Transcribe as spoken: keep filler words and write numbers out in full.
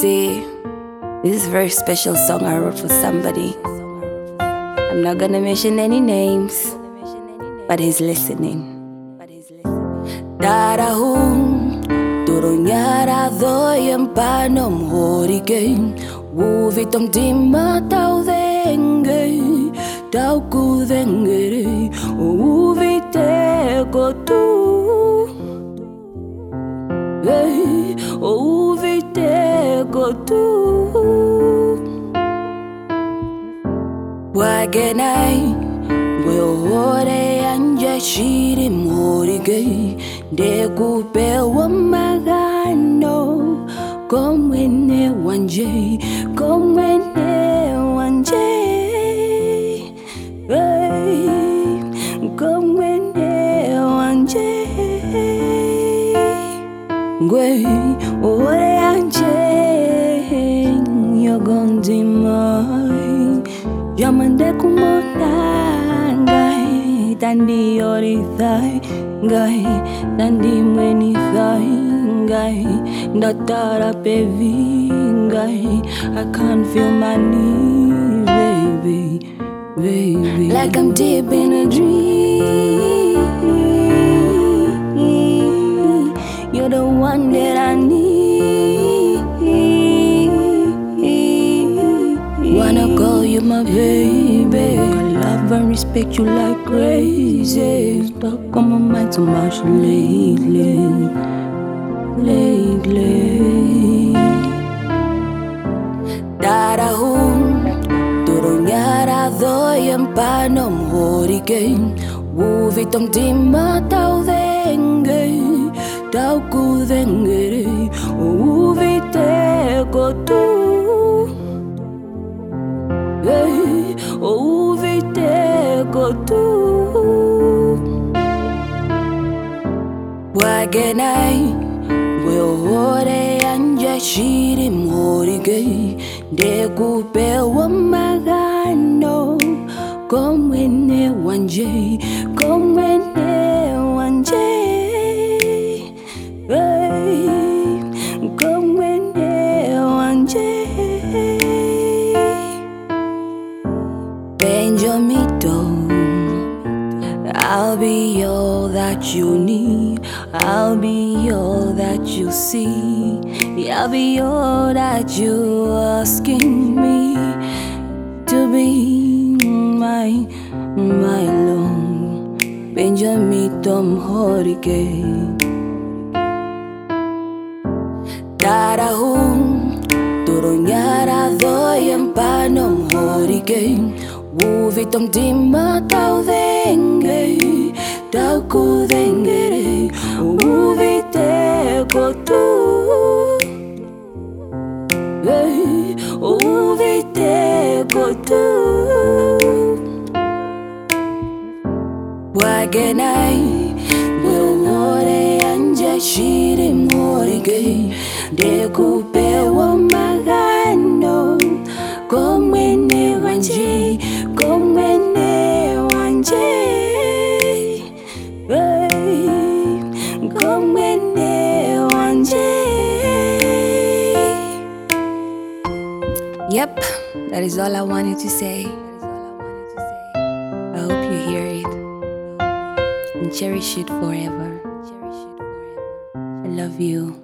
See, this is a very special song I wrote for somebody. I'm not gonna mention any names, but he's listening. Darahum, Duronyara doyam panom hurricane. Wuvitom dimma tau denge, tau ku dengere, uvite kotu. Hey, uvite kotu. Wagenai, weore anja shiri morige, de kupewa magano, komwene wanje, komwene wanje, hey, komwene wanje, gwe ore anje, yogondimai. Jamande kumona gai, tandi orithai gai, tandi menithai gai, datara pevi gai. I can't feel my knees, baby, baby. Like I'm deep in a dream. You're the one that I need. Wanna call you my baby, I love and respect you like crazy. Stuck on my mind too much lately, lately. Darahum, Duronyara doyam panom hurricane. Wuvitom dimma tau denge, tau ku dengere, uvite kotu. Hey, uvite kotu. Wagenai, weore anja shiri morige, de kupewa magano, komwene wanje, komwene wanje, hey, komwene wanje. Benjamito, I'll be all that you need. I'll be all that you see. I'll be all that you asking me to be my, my love. Benjamito hurricane. Darahum, Duronyara doyam panom hurricane. Wuvitom dimma tau denge, tau ku dengere, uvite kotu. Hey, uvite kotu. Wagenai, weore anja shiri morige, de kupewa magano, komwene wanje, komwene wanje, hey, komwene wanje. Yep, that is all I wanted to say. I hope you hear it and cherish it forever. I love you.